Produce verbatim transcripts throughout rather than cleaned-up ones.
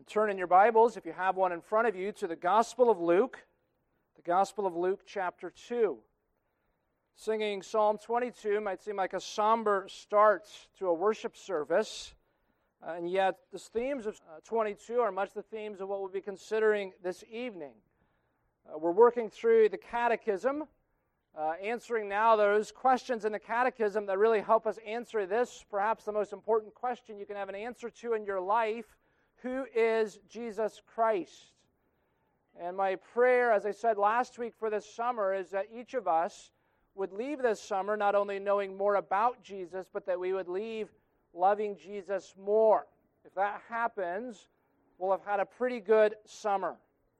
Turn in your Bibles, if you have one in front of you, to the Gospel of Luke, the Gospel of Luke, chapter two. Singing Psalm twenty-two might seem like a somber start to a worship service, uh, and yet the themes of uh, twenty-two are much the themes of what we'll be considering this evening. Uh, we're working through the Catechism, uh, answering now those questions in the Catechism that really help us answer this, perhaps the most important question you can have an answer to in your life: who is Jesus Christ? And my prayer, as I said last week for this summer, is that each of us would leave this summer not only knowing more about Jesus, but that we would leave loving Jesus more. If that happens, we'll have had a pretty good summer.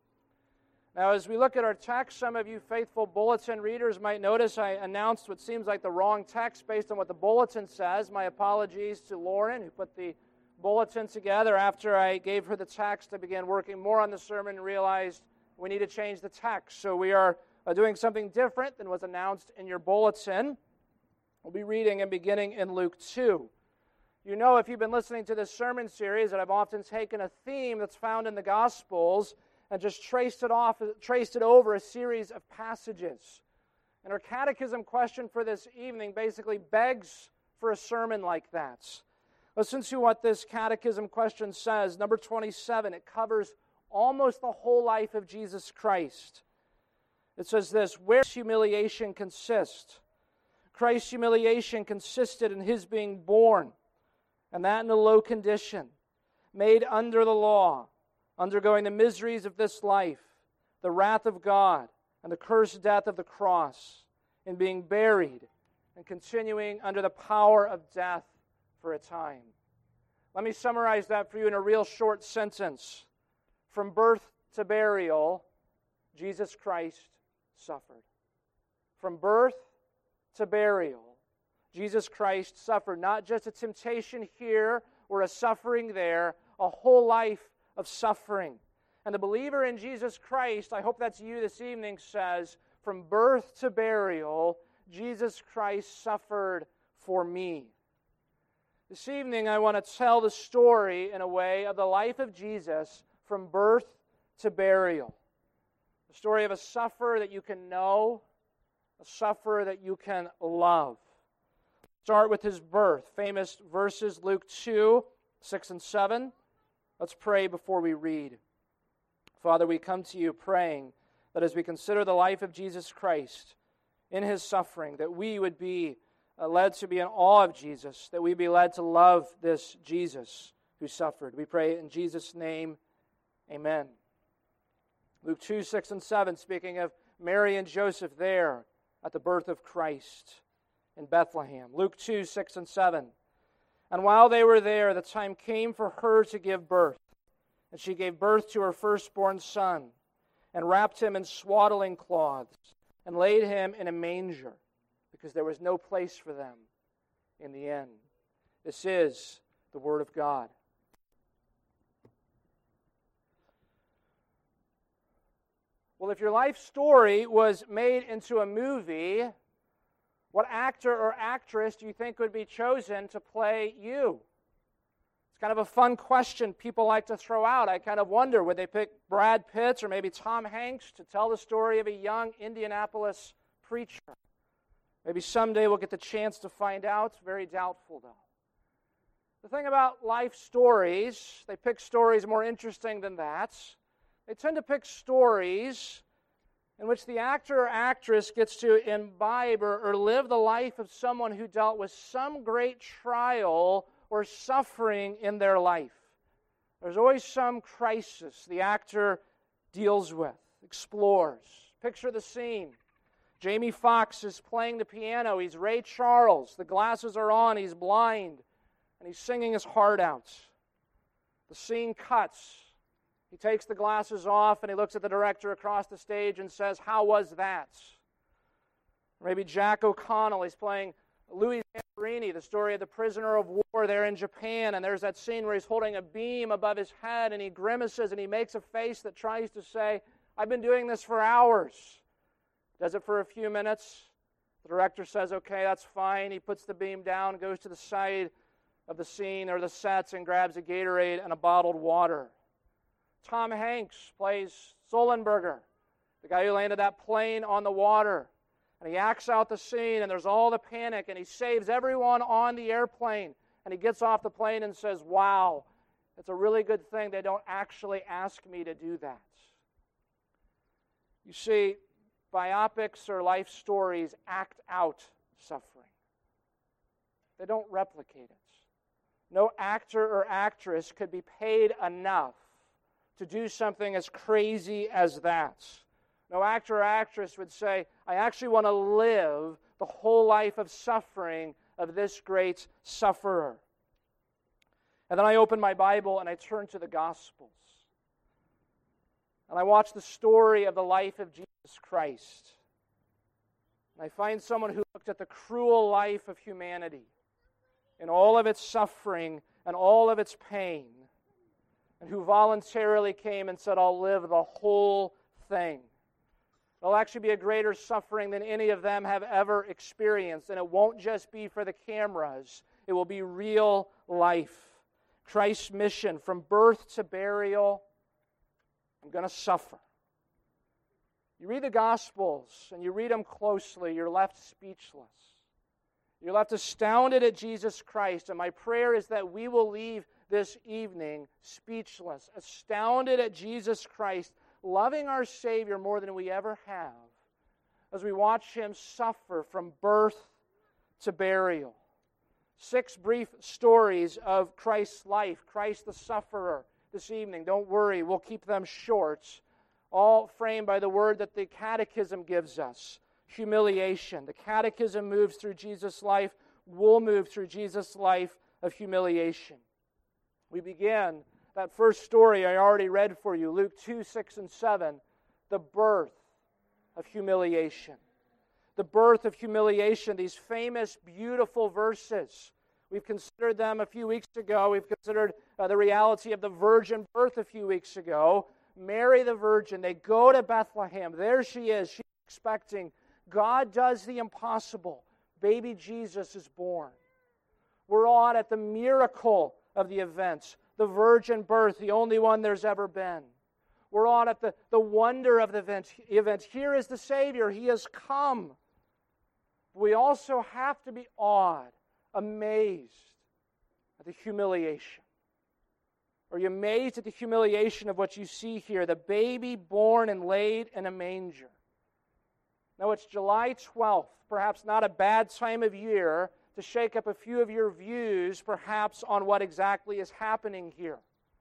Now, as we look at our text, some of you faithful bulletin readers might notice I announced what seems like the wrong text based on what the bulletin says. My apologies to Lauren, who put the bulletin together after I gave her the text. I began working more on the sermon and realized we need to change the text. So we are uh, doing something different than was announced in your bulletin. We'll be reading and beginning in Luke two. You know, if you've been listening to this sermon series, that I've often taken a theme that's found in the Gospels and just traced it off, traced it over a series of passages. And our catechism question for this evening basically begs for a sermon like that. Listen to what this catechism question says. Number twenty-seven, it covers almost the whole life of Jesus Christ. It says this: where does humiliation consist? Christ's humiliation consisted in his being born, and that in a low condition, made under the law, undergoing the miseries of this life, the wrath of God, and the cursed death of the cross, in being buried, and continuing under the power of death for a time. Let me summarize that for you in a real short sentence. From birth to burial, Jesus Christ suffered. From birth to burial, Jesus Christ suffered. Not just a temptation here or a suffering there, a whole life of suffering. And the believer in Jesus Christ, I hope that's you this evening, says, from birth to burial, Jesus Christ suffered for me. This evening, I want to tell the story, in a way, of the life of Jesus from birth to burial. The story of a sufferer that you can know, a sufferer that you can love. Start with his birth. Famous verses, Luke two, six and seven. Let's pray before we read. Father, we come to you praying that as we consider the life of Jesus Christ in his suffering, that we would be Uh, led to be in awe of Jesus, that we be led to love this Jesus who suffered. We pray in Jesus' name, amen. Luke two, six and seven, speaking of Mary and Joseph there at the birth of Christ in Bethlehem. Luke two, six and seven. And while they were there, the time came for her to give birth. And she gave birth to her firstborn son, and wrapped him in swaddling cloths, and laid him in a manger, because there was no place for them in the inn. This is the Word of God. Well, if your life story was made into a movie, what actor or actress do you think would be chosen to play you? It's kind of a fun question people like to throw out. I kind of wonder, would they pick Brad Pitt or maybe Tom Hanks to tell the story of a young Indianapolis preacher? Maybe someday we'll get the chance to find out. Very doubtful, though. The thing about life stories, they pick stories more interesting than that. They tend to pick stories in which the actor or actress gets to imbibe or, or live the life of someone who dealt with some great trial or suffering in their life. There's always some crisis the actor deals with, explores. Picture the scene. Jamie Foxx is playing the piano. He's Ray Charles. The glasses are on. He's blind. And he's singing his heart out. The scene cuts. He takes the glasses off and he looks at the director across the stage and says, "How was that?" Or maybe Jack O'Connell. He's playing Louis Zamperini, the story of the prisoner of war there in Japan. And there's that scene where he's holding a beam above his head and he grimaces and he makes a face that tries to say, "I've been doing this for hours." Does it for a few minutes. The director says, "Okay, that's fine." He puts the beam down, goes to the side of the scene or the sets and grabs a Gatorade and a bottled water. Tom Hanks plays Sullenberger, the guy who landed that plane on the water. And he acts out the scene, and there's all the panic, and he saves everyone on the airplane. And he gets off the plane and says, wow, it's a really good thing they don't actually ask me to do that. You see, biopics or life stories act out suffering. They don't replicate it. No actor or actress could be paid enough to do something as crazy as that. No actor or actress would say, I actually want to live the whole life of suffering of this great sufferer. And then I open my Bible and I turn to the Gospels. And I watch the story of the life of Jesus Christ. And I find someone who looked at the cruel life of humanity in all of its suffering and all of its pain, and who voluntarily came and said, I'll live the whole thing. It'll actually be a greater suffering than any of them have ever experienced, and it won't just be for the cameras. It will be real life. Christ's mission, from birth to burial, I'm going to suffer. You read the Gospels, and you read them closely, you're left speechless. You're left astounded at Jesus Christ, and my prayer is that we will leave this evening speechless, astounded at Jesus Christ, loving our Savior more than we ever have, as we watch Him suffer from birth to burial. Six brief stories of Christ's life, Christ the sufferer, this evening. Don't worry, we'll keep them short, all framed by the word that the Catechism gives us. Humiliation. The Catechism moves through Jesus' life. We'll move through Jesus' life of humiliation. We begin that first story I already read for you, Luke two, six, and seven, the birth of humiliation. The birth of humiliation, these famous, beautiful verses. We've considered them a few weeks ago. We've considered uh, the reality of the virgin birth a few weeks ago. Mary the virgin, they go to Bethlehem. There she is. She's expecting. God does the impossible. Baby Jesus is born. We're on at the miracle of the events, the virgin birth, the only one there's ever been. We're on at the, the wonder of the event, event. Here is the Savior. He has come. We also have to be awed, amazed at the humiliation. Are you amazed at the humiliation of what you see here? The baby born and laid in a manger. Now, it's July twelfth, perhaps not a bad time of year to shake up a few of your views, perhaps, on what exactly is happening here.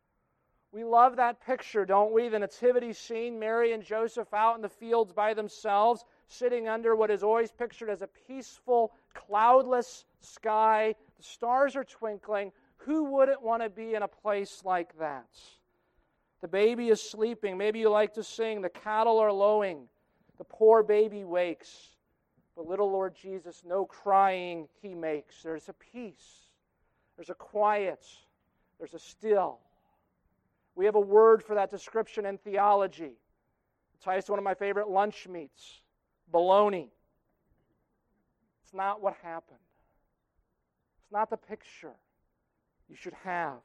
We love that picture, don't we? The nativity scene, Mary and Joseph out in the fields by themselves, sitting under what is always pictured as a peaceful, cloudless sky. The stars are twinkling. Who wouldn't want to be in a place like that? The baby is sleeping. Maybe you like to sing, the cattle are lowing. The poor baby wakes, but little Lord Jesus, no crying He makes. There's a peace, there's a quiet, there's a still. We have a word for that description in theology. It ties to one of my favorite lunch meats, bologna. It's not what happened. It's not the picture you should have.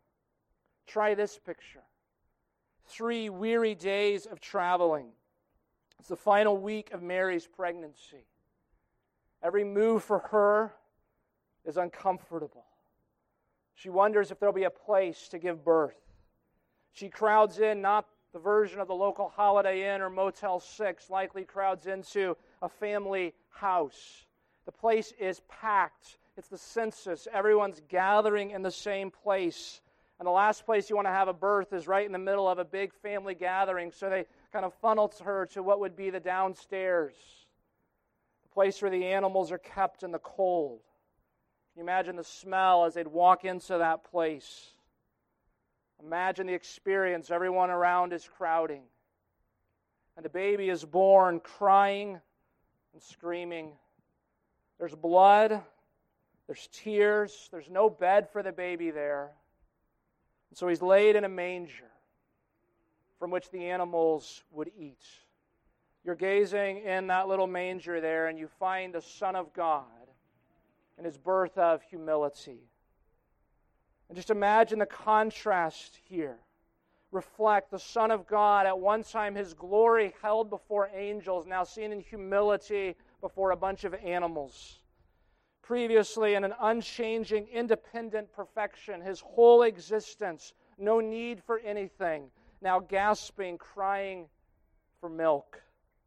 Try this picture. Three weary days of traveling. It's the final week of Mary's pregnancy. Every move for her is uncomfortable. She wonders if there'll be a place to give birth. She crowds in, not the version of the local Holiday Inn or Motel six, likely crowds into a family house. The place is packed. It's the census. Everyone's gathering in the same place. And the last place you want to have a birth is right in the middle of a big family gathering, so they kind of funnels her to what would be the downstairs, the place where the animals are kept in the cold. Can you imagine the smell as they'd walk into that place? Imagine the experience. Everyone around is crowding. And the baby is born crying and screaming. There's blood. There's tears. There's no bed for the baby there. And so he's laid in a manger from which the animals would eat. You're gazing in that little manger there, and you find the Son of God in His birth of humility. And just imagine the contrast here. reflect the Son of God, at one time his glory held before angels, now seen in humility before a bunch of animals. Previously in an unchanging, independent perfection, his whole existence, no need for anything, now gasping, crying for milk.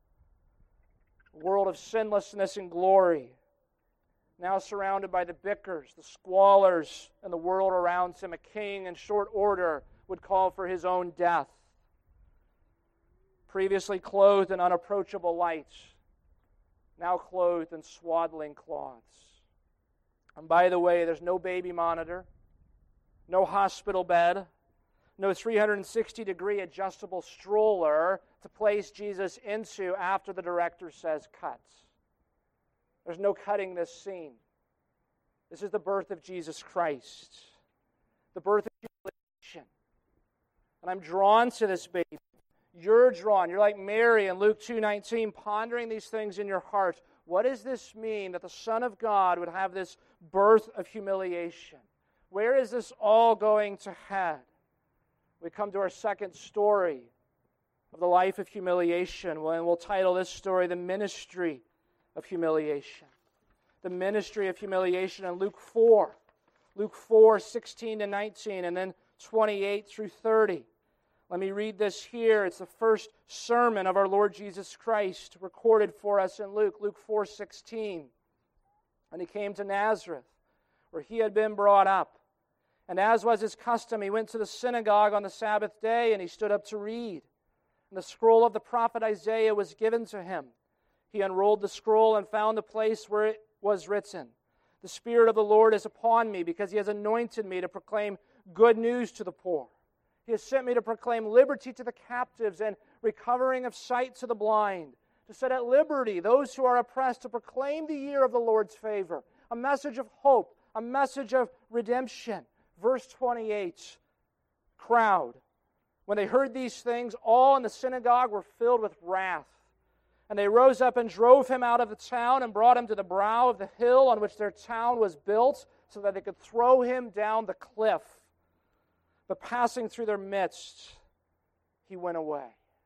A world of sinlessness and glory, now surrounded by the bickers, the squalors, and the world around him. A king in short order would call for his own death. Previously clothed in unapproachable light, now clothed in swaddling cloths. And by the way, there's no baby monitor, no hospital bed, no three hundred sixty degree adjustable stroller to place Jesus into after the director says cut. There's no cutting this scene. This is the birth of Jesus Christ, the birth of humiliation. And I'm drawn to this baby. You're drawn. You're like Mary in Luke two nineteen, pondering these things in your heart. What does this mean that the Son of God would have this birth of humiliation? Where is this all going to head? We come to our second story of the life of humiliation, and we'll title this story, The Ministry of Humiliation. The Ministry of Humiliation in Luke four. Luke four, sixteen to nineteen, and then twenty-eight through thirty. Let me read this here. It's the first sermon of our Lord Jesus Christ, recorded for us in Luke, Luke four sixteen. And he came to Nazareth, where he had been brought up. And as was his custom, he went to the synagogue on the Sabbath day, and he stood up to read. And the scroll of the prophet Isaiah was given to him. He unrolled the scroll and found the place where it was written, "The Spirit of the Lord is upon me, because he has anointed me to proclaim good news to the poor. He has sent me to proclaim liberty to the captives and recovering of sight to the blind, to set at liberty those who are oppressed, to proclaim the year of the Lord's favor." A message of hope, a message of redemption. Verse twenty-eight, crowd. When they heard these things, all in the synagogue were filled with wrath. And they rose up and drove him out of the town and brought him to the brow of the hill on which their town was built, so that they could throw him down the cliff. But passing through their midst, he went away.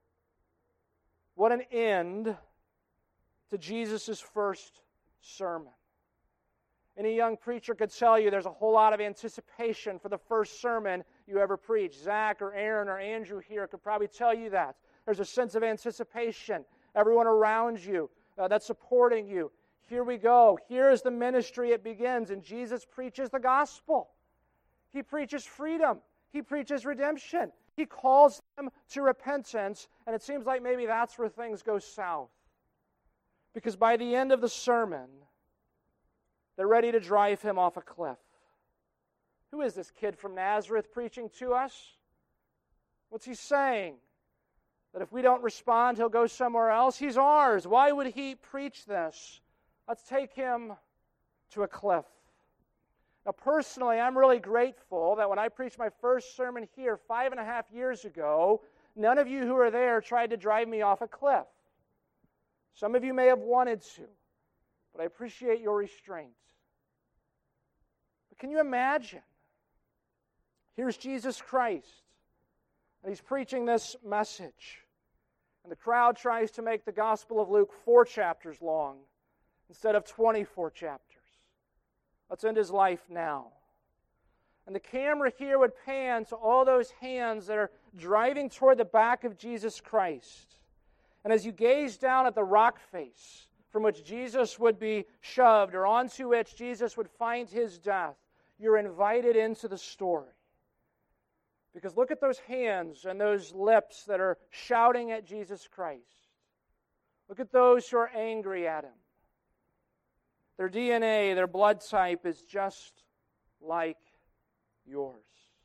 What an end to Jesus' first sermon. Any young preacher could tell you there's a whole lot of anticipation for the first sermon you ever preach. Zach or Aaron or Andrew here could probably tell you that. There's a sense of anticipation. Everyone around you uh, that's supporting you. Here we go. Here is the ministry. It begins, and Jesus preaches the gospel. He preaches freedom. He preaches redemption. He calls them to repentance, and it seems like maybe that's where things go south. Because by the end of the sermon, they're ready to drive him off a cliff. Who is this kid from Nazareth preaching to us? What's he saying? That if we don't respond, he'll go somewhere else? He's ours. Why would he preach this? Let's take him to a cliff. Now, personally, I'm really grateful that when I preached my first sermon here five and a half years ago, none of you who were there tried to drive me off a cliff. Some of you may have wanted to, but I appreciate your restraint. But can you imagine? Here's Jesus Christ, and he's preaching this message. And the crowd tries to make the Gospel of Luke four chapters long instead of twenty-four chapters. Let's end his life now. And the camera here would pan to all those hands that are driving toward the back of Jesus Christ. And as you gaze down at the rock face from which Jesus would be shoved, or onto which Jesus would find his death, you're invited into the story. Because look at those hands and those lips that are shouting at Jesus Christ. Look at those who are angry at him. Their D N A, their blood type is just like yours.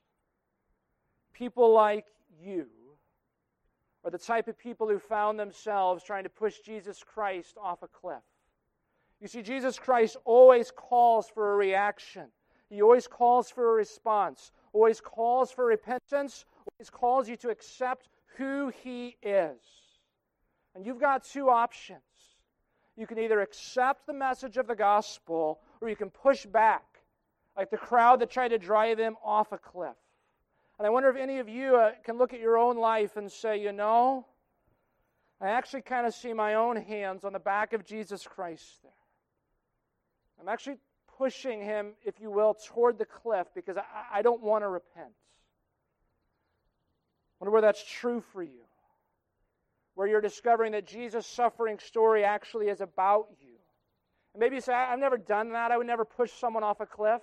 People like you are the type of people who found themselves trying to push Jesus Christ off a cliff. You see, Jesus Christ always calls for a reaction. He always calls for a response, always calls for repentance, always calls you to accept who he is. And you've got two options. You can either accept the message of the gospel, or you can push back, like the crowd that tried to drive him off a cliff. And I wonder if any of you uh, can look at your own life and say, you know, I actually kind of see my own hands on the back of Jesus Christ there. I'm actually pushing him, if you will, toward the cliff because I, I don't want to repent. I wonder where that's true for you. Where you're discovering that Jesus' suffering story actually is about you. And maybe you say, I've never done that. I would never push someone off a cliff.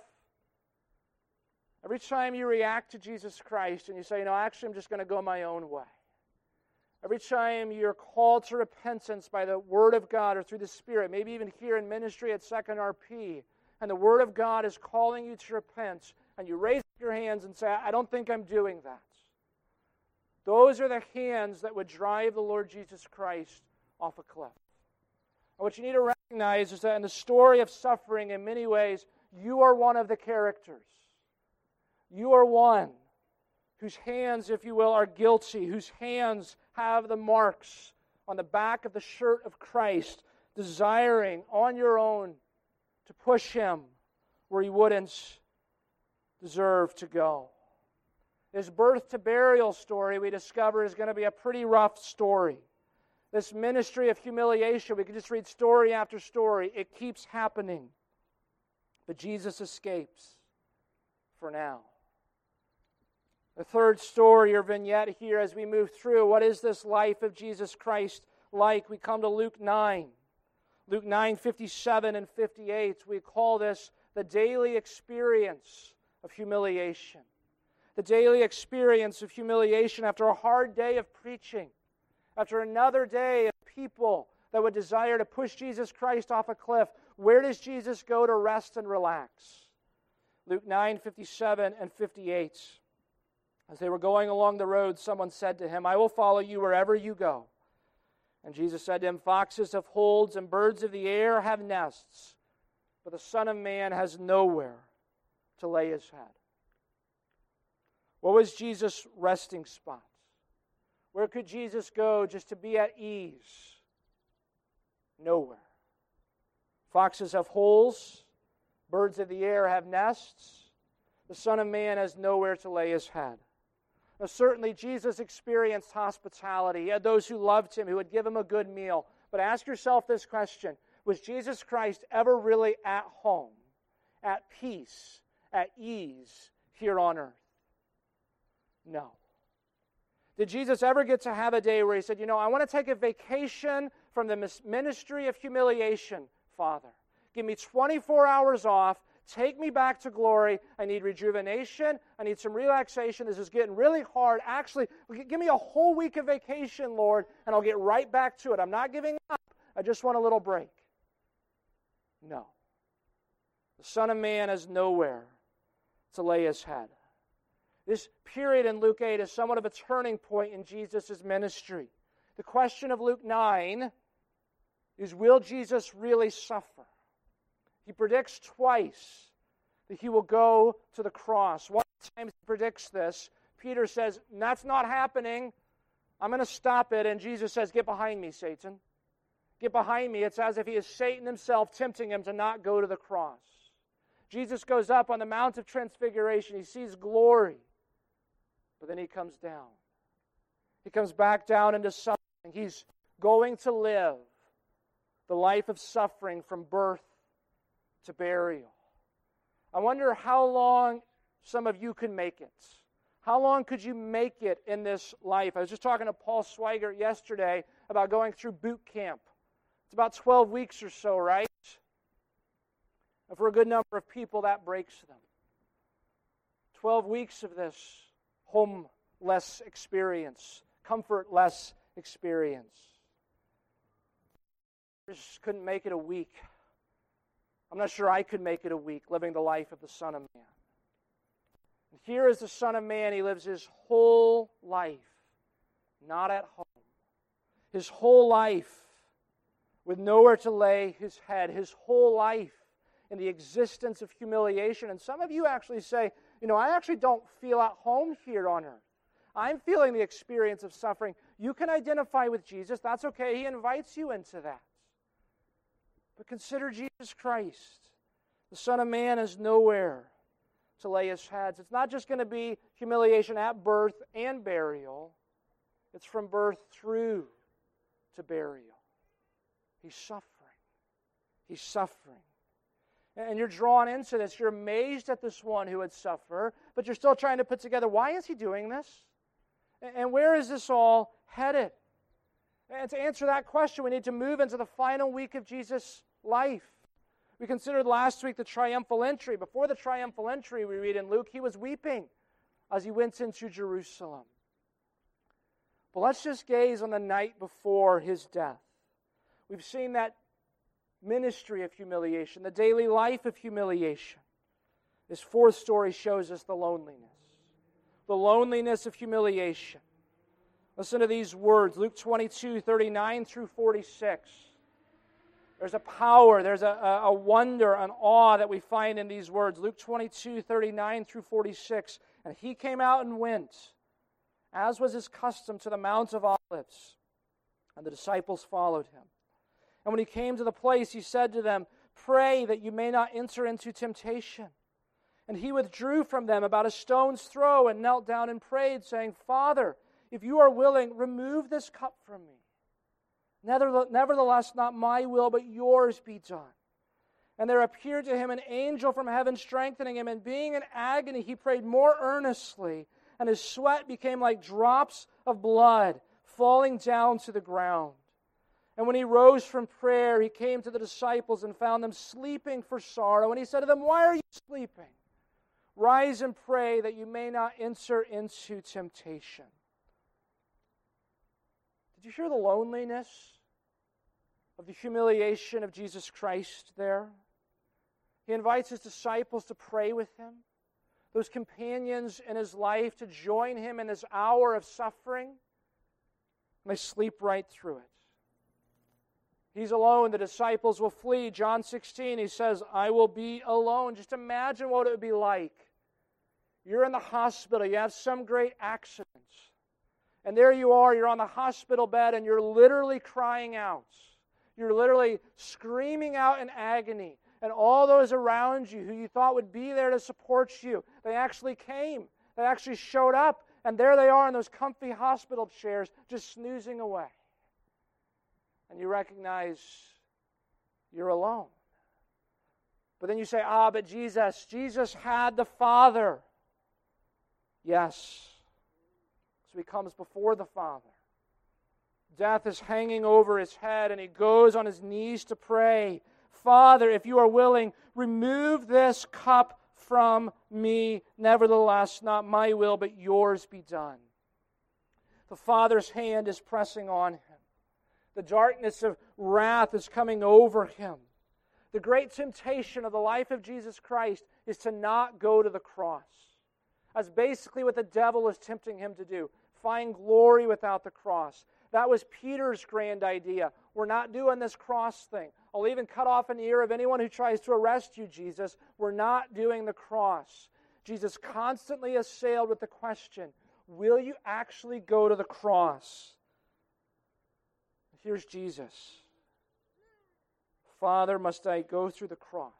Every time you react to Jesus Christ and you say, you know, actually I'm just going to go my own way. Every time you're called to repentance by the Word of God or through the Spirit, maybe even here in ministry at Second R P, and the Word of God is calling you to repent, and you raise your hands and say, I don't think I'm doing that. Those are the hands that would drive the Lord Jesus Christ off a cliff. And what you need to recognize is that in the story of suffering, in many ways, you are one of the characters. You are one whose hands, if you will, are guilty, whose hands have the marks on the back of the shirt of Christ, desiring on your own to push him where he wouldn't deserve to go. This birth to burial story we discover is going to be a pretty rough story. This ministry of humiliation, we can just read story after story. It keeps happening. But Jesus escapes for now. The third story or vignette here as we move through, what is this life of Jesus Christ like? We come to Luke nine. Luke nine, fifty-seven and fifty-eight. We call this the daily experience of humiliation. The daily experience of humiliation after a hard day of preaching, after another day of people that would desire to push Jesus Christ off a cliff. Where does Jesus go to rest and relax? Luke nine, fifty-seven and fifty-eight. As they were going along the road, someone said to him, I will follow you wherever you go. And Jesus said to him, foxes have holes and birds of the air have nests, but the Son of Man has nowhere to lay his head. What was Jesus' resting spot? Where could Jesus go just to be at ease? Nowhere. Foxes have holes, birds of the air have nests, the Son of Man has nowhere to lay his head. Now, certainly, Jesus experienced hospitality. He had those who loved him, who would give him a good meal. But ask yourself this question. Was Jesus Christ ever really at home, at peace, at ease here on earth? No. Did Jesus ever get to have a day where he said, you know, I want to take a vacation from the ministry of humiliation, Father. Give me twenty-four hours off. Take me back to glory. I need rejuvenation. I need some relaxation. This is getting really hard. Actually, give me a whole week of vacation, Lord, and I'll get right back to it. I'm not giving up. I just want a little break. No. The Son of Man has nowhere to lay his head. This period in Luke eight is somewhat of a turning point in Jesus' ministry. The question of Luke nine is, will Jesus really suffer? He predicts twice that he will go to the cross. One time he predicts this. Peter says, that's not happening. I'm going to stop it. And Jesus says, get behind me, Satan. Get behind me. It's as if he is Satan himself tempting him to not go to the cross. Jesus goes up on the Mount of Transfiguration. He sees glory. But then he comes down. He comes back down into suffering. He's going to live the life of suffering from birth to burial. I wonder how long some of you could make it. How long could you make it in this life? I was just talking to Paul Swigert yesterday about going through boot camp. It's about twelve weeks or so, right? And for a good number of people, that breaks them. twelve weeks of this homeless experience, comfortless experience. I just couldn't make it a week. I'm not sure I could make it a week living the life of the Son of Man. And here is the Son of Man. He lives his whole life not at home. His whole life with nowhere to lay his head. His whole life in the existence of humiliation. And some of you actually say, you know, I actually don't feel at home here on earth. I'm feeling the experience of suffering. You can identify with Jesus. That's okay. He invites you into that. But consider Jesus Christ. The Son of Man has nowhere to lay his heads. It's not just going to be humiliation at birth and burial. It's from birth through to burial. He's suffering. He's suffering. And you're drawn into this. You're amazed at this one who would suffer, but you're still trying to put together, why is he doing this? And where is this all headed? And to answer that question, we need to move into the final week of Jesus' life. We considered last week the triumphal entry. Before the triumphal entry, we read in Luke, he was weeping as he went into Jerusalem. But let's just gaze on the night before his death. We've seen that ministry of humiliation, the daily life of humiliation. This fourth story shows us the loneliness. The loneliness of humiliation. Listen to these words, Luke twenty-two, thirty-nine through forty-six. There's a power, there's a, a wonder, an awe that we find in these words. Luke twenty-two, thirty-nine through forty-six. And he came out and went, as was his custom, to the Mount of Olives. And the disciples followed him. And when he came to the place, he said to them, "Pray that you may not enter into temptation." And he withdrew from them about a stone's throw and knelt down and prayed, saying, "Father, if you are willing, remove this cup from me. Nevertheless, not my will, but yours be done." And there appeared to him an angel from heaven, strengthening him. And being in agony, he prayed more earnestly, and his sweat became like drops of blood falling down to the ground. And when he rose from prayer, he came to the disciples and found them sleeping for sorrow. And he said to them, "Why are you sleeping? Rise and pray that you may not enter into temptation." Did you hear the loneliness of the humiliation of Jesus Christ there? He invites his disciples to pray with him, those companions in his life to join him in his hour of suffering, and they sleep right through it. He's alone. The disciples will flee. John sixteen, he says, "I will be alone." Just imagine what it would be like. You're in the hospital. You have some great accident. And there you are. You're on the hospital bed and you're literally crying out. You're literally screaming out in agony. And all those around you who you thought would be there to support you, they actually came. They actually showed up. And there they are in those comfy hospital chairs just snoozing away. And you recognize you're alone. But then you say, ah, but Jesus, Jesus had the Father. Yes. So he comes before the Father. Death is hanging over his head, and he goes on his knees to pray, "Father, if you are willing, remove this cup from me. Nevertheless, not my will, but yours be done." The Father's hand is pressing on him. The darkness of wrath is coming over him. The great temptation of the life of Jesus Christ is to not go to the cross. That's basically what the devil is tempting him to do. Find glory without the cross. That was Peter's grand idea. We're not doing this cross thing. I'll even cut off an ear of anyone who tries to arrest you, Jesus. We're not doing the cross. Jesus constantly assailed with the question, will you actually go to the cross? Here's Jesus. "Father, must I go through the cross?"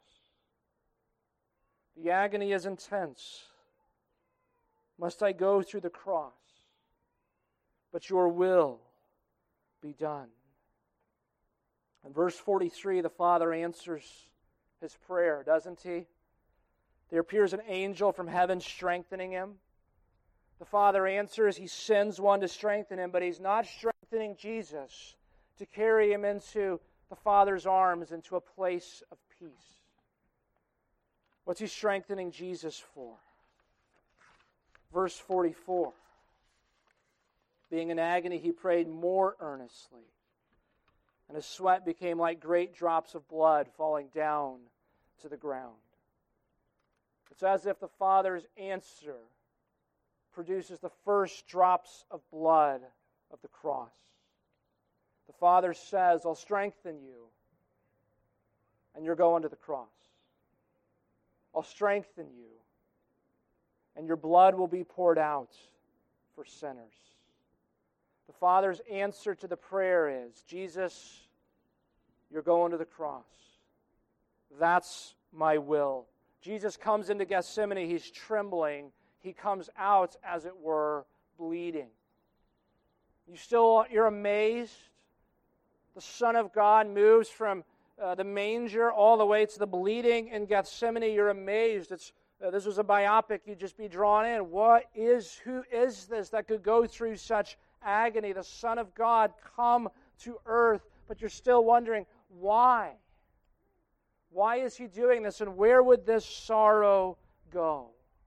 The agony is intense. Must I go through the cross? But your will be done. In verse forty-three, the Father answers his prayer, doesn't he? There appears an angel from heaven strengthening him. The Father answers, he sends one to strengthen him, but he's not strengthening Jesus to carry him into the Father's arms, into a place of peace. What's he strengthening Jesus for? Verse forty-four. Being in agony, he prayed more earnestly, and his sweat became like great drops of blood falling down to the ground. It's as if the Father's answer produces the first drops of blood of the cross. The Father says, I'll strengthen you, and you're going to the cross. I'll strengthen you, and your blood will be poured out for sinners. The Father's answer to the prayer is, Jesus, you're going to the cross. That's my will. Jesus comes into Gethsemane, he's trembling. He comes out, as it were, bleeding. You still, you're amazed? The Son of God moves from uh, the manger all the way to the bleeding in Gethsemane. You're amazed. It's uh, this was a biopic. You'd just be drawn in. What is, who is this that could go through such agony? The Son of God come to earth, but you're still wondering, why? Why is he doing this, and where would this sorrow go?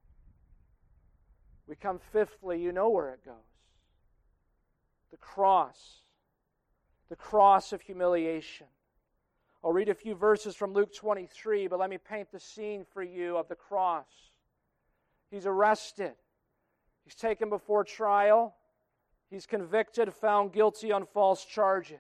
We come fifthly, you know where it goes. The cross. The cross of humiliation. I'll read a few verses from Luke twenty-three, but let me paint the scene for you of the cross. He's arrested. He's taken before trial. He's convicted, found guilty on false charges.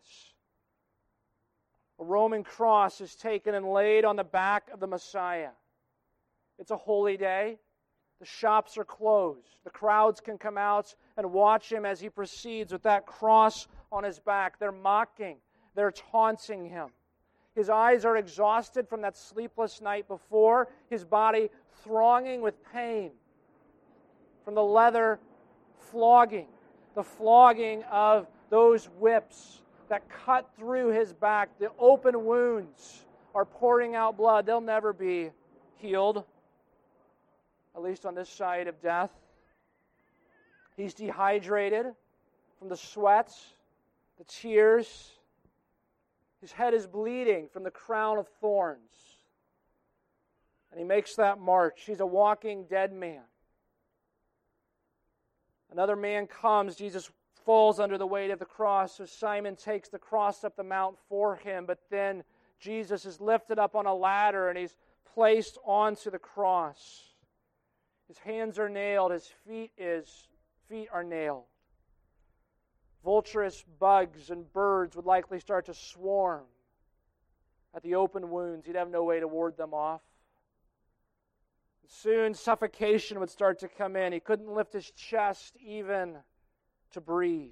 A Roman cross is taken and laid on the back of the Messiah. It's a holy day. The shops are closed. The crowds can come out and watch him as he proceeds with that cross on his back. They're mocking. They're taunting him. His eyes are exhausted from that sleepless night before. His body thronging with pain from the leather flogging. The flogging of those whips that cut through his back. The open wounds are pouring out blood. They'll never be healed, at least on this side of death. He's dehydrated from the sweats, the tears. His head is bleeding from the crown of thorns. And he makes that march. He's a walking dead man. Another man comes. Jesus falls under the weight of the cross, so Simon takes the cross up the mount for him, but then Jesus is lifted up on a ladder and he's placed onto the cross. His hands are nailed, his feet is feet are nailed. Vulturous bugs and birds would likely start to swarm at the open wounds. He'd have no way to ward them off. Soon suffocation would start to come in. He couldn't lift his chest even to breathe.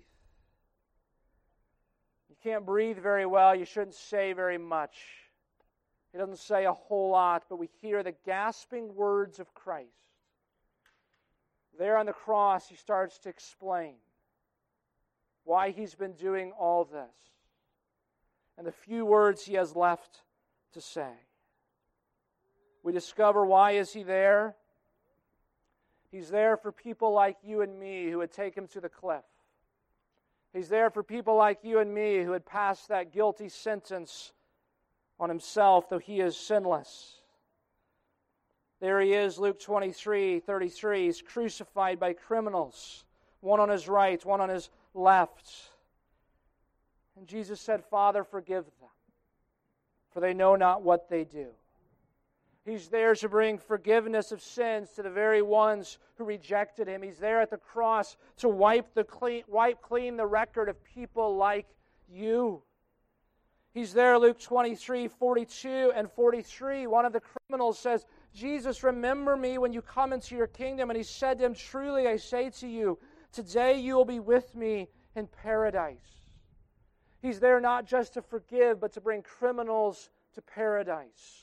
You can't breathe very well. You shouldn't say very much. He doesn't say a whole lot, but we hear the gasping words of Christ. There on the cross, he starts to explain why he's been doing all this and the few words he has left to say. We discover, why is he there? He's there for people like you and me who would take him to the cliff. He's there for people like you and me who had passed that guilty sentence on himself, though he is sinless. There he is, Luke twenty-three thirty-three. He's crucified by criminals, one on his right, one on his left. And Jesus said, Father, forgive them, for they know not what they do. He's there to bring forgiveness of sins to the very ones who rejected him. He's there at the cross to wipe the clean, wipe clean the record of people like you. He's there, Luke twenty-three forty-two and forty-three. One of the criminals says, Jesus, remember me when you come into your kingdom. And he said to him, truly I say to you, today you will be with me in paradise. He's there not just to forgive, but to bring criminals to paradise.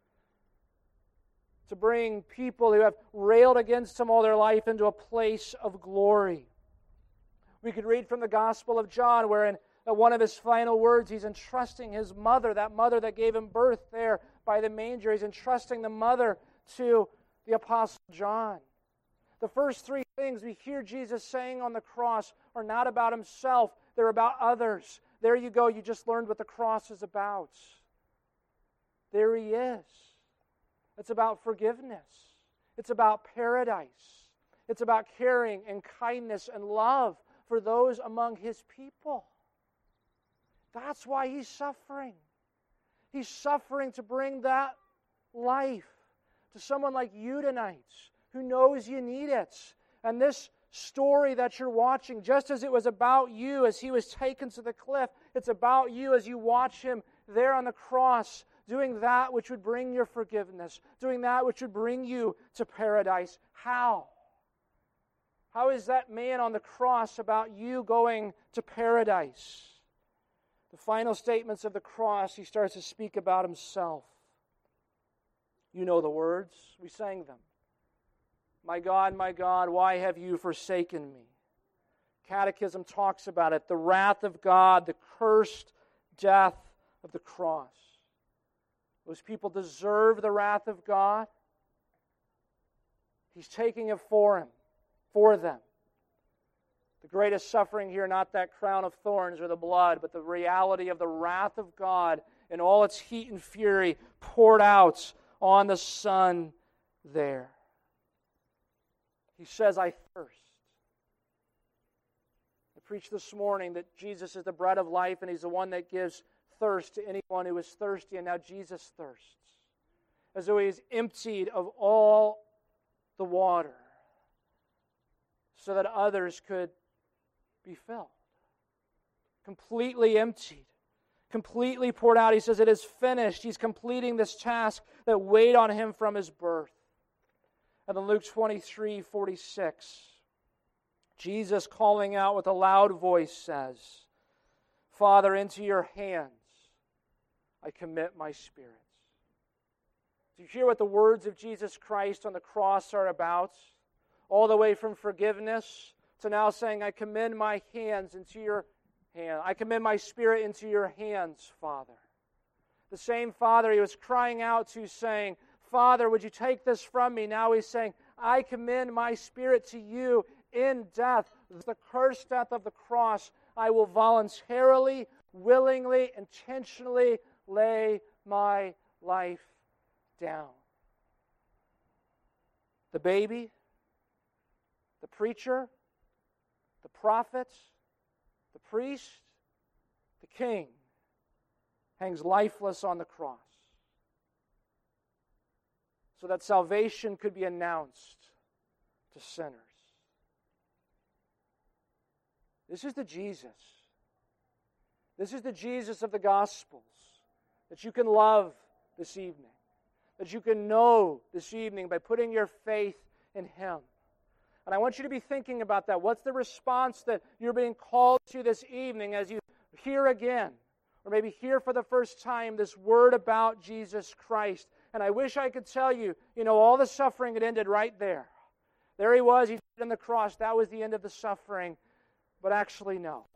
To bring people who have railed against him all their life into a place of glory. We could read from the Gospel of John, where in one of his final words, he's entrusting his mother, that mother that gave him birth there by the manger. He's entrusting the mother to the Apostle John. The first three things we hear Jesus saying on the cross are not about himself, they're about others. There you go, you just learned what the cross is about. There he is. It's about forgiveness. It's about paradise. It's about caring and kindness and love for those among his people. That's why he's suffering. He's suffering to bring that life to someone like you tonight who knows you need it. And this story that you're watching, just as it was about you as he was taken to the cliff, it's about you as you watch him there on the cross, doing that which would bring your forgiveness, doing that which would bring you to paradise. How? How is that man on the cross about you going to paradise? The final statements of the cross, he starts to speak about himself. You know the words. We sang them. My God, my God, why have you forsaken me? Catechism talks about it. The wrath of God, the cursed death of the cross. Those people deserve the wrath of God. He's taking it for him, for them. The greatest suffering here, not that crown of thorns or the blood, but the reality of the wrath of God in all its heat and fury poured out on the Son there. He says, I thirst. I preached this morning that Jesus is the bread of life, and He's the one that gives thirst to anyone who is thirsty, and now Jesus thirsts. As though He is emptied of all the water so that others could be filled. Completely emptied. Completely poured out. He says it is finished. He's completing this task that weighed on Him from His birth. And in Luke twenty-three forty-six, Jesus calling out with a loud voice says, Father, into your hands I commit my spirit. Do you hear what the words of Jesus Christ on the cross are about? All the way from forgiveness to now saying, I commend my hands into your hand. I commend my spirit into your hands, Father. The same Father He was crying out to, saying, Father, would you take this from me? Now He's saying, I commend my spirit to you in death. The cursed death of the cross, I will voluntarily, willingly, intentionally lay my life down. The baby, the preacher, the prophet, the priest, the king hangs lifeless on the cross so that salvation could be announced to sinners. This is the Jesus. This is the Jesus of the Gospels that you can love this evening, that you can know this evening by putting your faith in Him. And I want you to be thinking about that. What's the response that you're being called to this evening as you hear again, or maybe hear for the first time, this word about Jesus Christ? And I wish I could tell you, you know, all the suffering had ended right there. There He was, He died on the cross. That was the end of the suffering. But actually, no.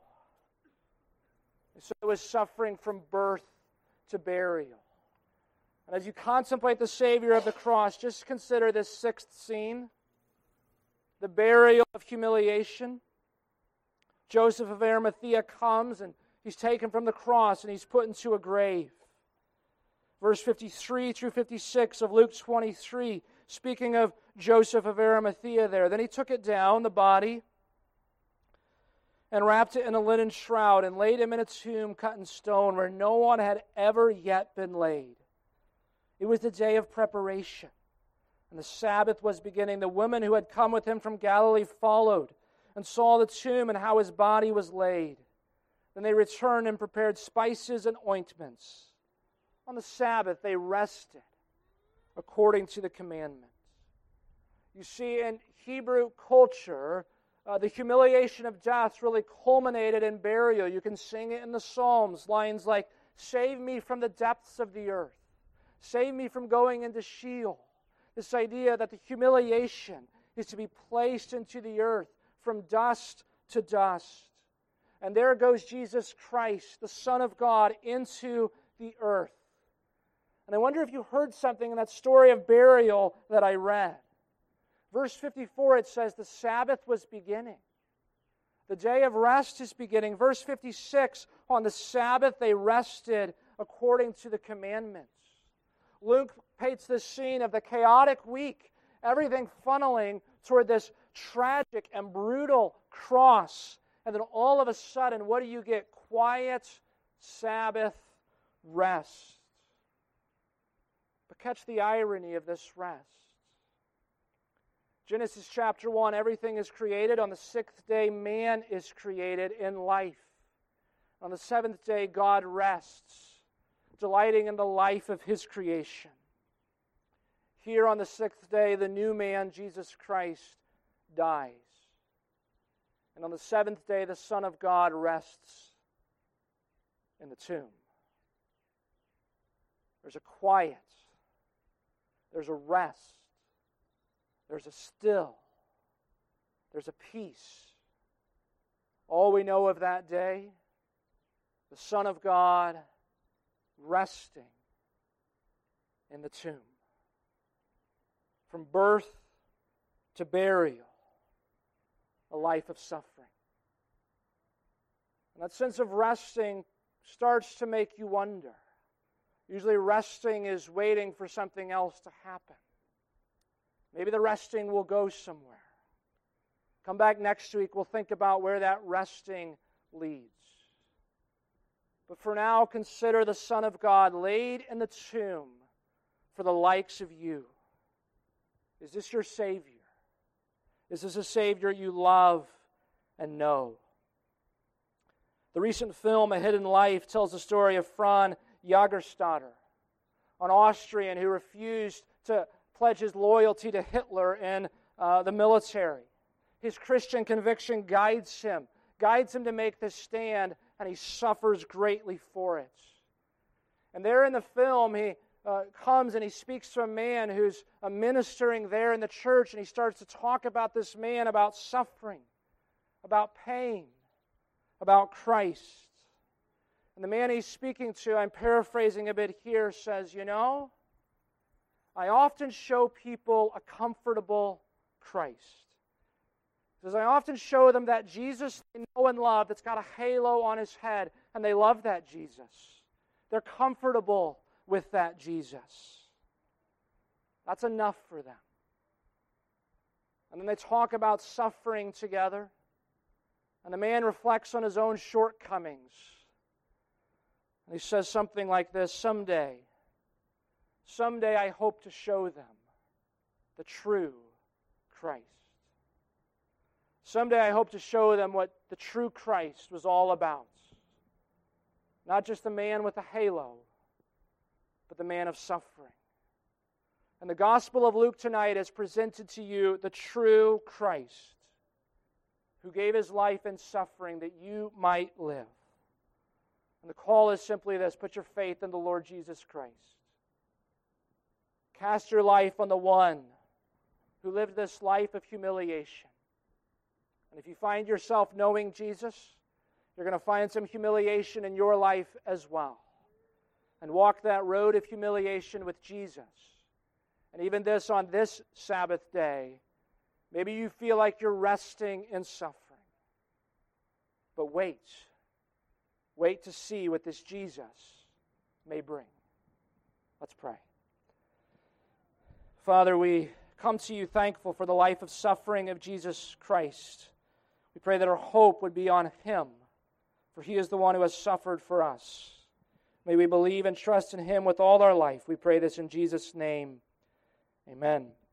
So it was suffering from birth to burial. And as you contemplate the Savior of the cross, just consider this sixth scene. The burial of humiliation. Joseph of Arimathea comes and he's taken from the cross and he's put into a grave. Verse fifty-three through fifty-six of Luke twenty-three, speaking of Joseph of Arimathea there. Then he took it down, the body, and wrapped it in a linen shroud and laid him in a tomb cut in stone where no one had ever yet been laid. It was the day of preparation, and the Sabbath was beginning. The women who had come with him from Galilee followed and saw the tomb and how his body was laid. Then they returned and prepared spices and ointments. On the Sabbath they rested according to the commandment. You see, in Hebrew culture, uh, the humiliation of death really culminated in burial. You can sing it in the Psalms, lines like, "Save me from the depths of the earth. Save me from going into Sheol." This idea that the humiliation is to be placed into the earth from dust to dust. And there goes Jesus Christ, the Son of God, into the earth. And I wonder if you heard something in that story of burial that I read. Verse fifty-four, it says, the Sabbath was beginning. The day of rest is beginning. Verse fifty-six, on the Sabbath they rested according to the commandments. Luke paints this scene of the chaotic week, everything funneling toward this tragic and brutal cross. And then all of a sudden, what do you get? Quiet Sabbath rest. But catch the irony of this rest. Genesis chapter one, everything is created. On the sixth day, man is created in life. On the seventh day, God rests, delighting in the life of His creation. Here on the sixth day, the new man, Jesus Christ, dies. And on the seventh day, the Son of God rests in the tomb. There's a quiet, There's a rest. There's a still. There's a peace. All we know of that day, the Son of God resting in the tomb. From birth to burial, a life of suffering. And that sense of resting starts to make you wonder. Usually resting is waiting for something else to happen. Maybe the resting will go somewhere. Come back next week, we'll think about where that resting leads. But for now, consider the Son of God laid in the tomb for the likes of you. Is this your Savior? Is this a Savior you love and know? The recent film, A Hidden Life, tells the story of Franz Jagerstatter, an Austrian who refused to pledge his loyalty to Hitler in uh, the military. His Christian conviction guides him, guides him to make this stand, and he suffers greatly for it. And there in the film, he uh, comes and he speaks to a man who's uh, ministering there in the church, and he starts to talk about this man, about suffering, about pain, about Christ. And the man he's speaking to, I'm paraphrasing a bit here, says, you know, I often show people a comfortable Christ. He says, I often show them that Jesus they know and love that's got a halo on his head, and they love that Jesus. They're comfortable with that Jesus. That's enough for them. And then they talk about suffering together, and the man reflects on his own shortcomings. And he says something like this, someday, someday I hope to show them the true Christ. Someday I hope to show them what the true Christ was all about. Not just the man with a halo, but the man of suffering. And the Gospel of Luke tonight has presented to you the true Christ, who gave his life in suffering that you might live. And the call is simply this: put your faith in the Lord Jesus Christ. Cast your life on the one who lived this life of humiliation. And if you find yourself knowing Jesus, you're going to find some humiliation in your life as well. And walk that road of humiliation with Jesus. And even this on this Sabbath day, maybe you feel like you're resting in suffering. But wait. Wait to see what this Jesus may bring. Let's pray. Father, we come to you thankful for the life of suffering of Jesus Christ. We pray that our hope would be on him, for he is the one who has suffered for us. May we believe and trust in him with all our life. We pray this in Jesus' name. Amen.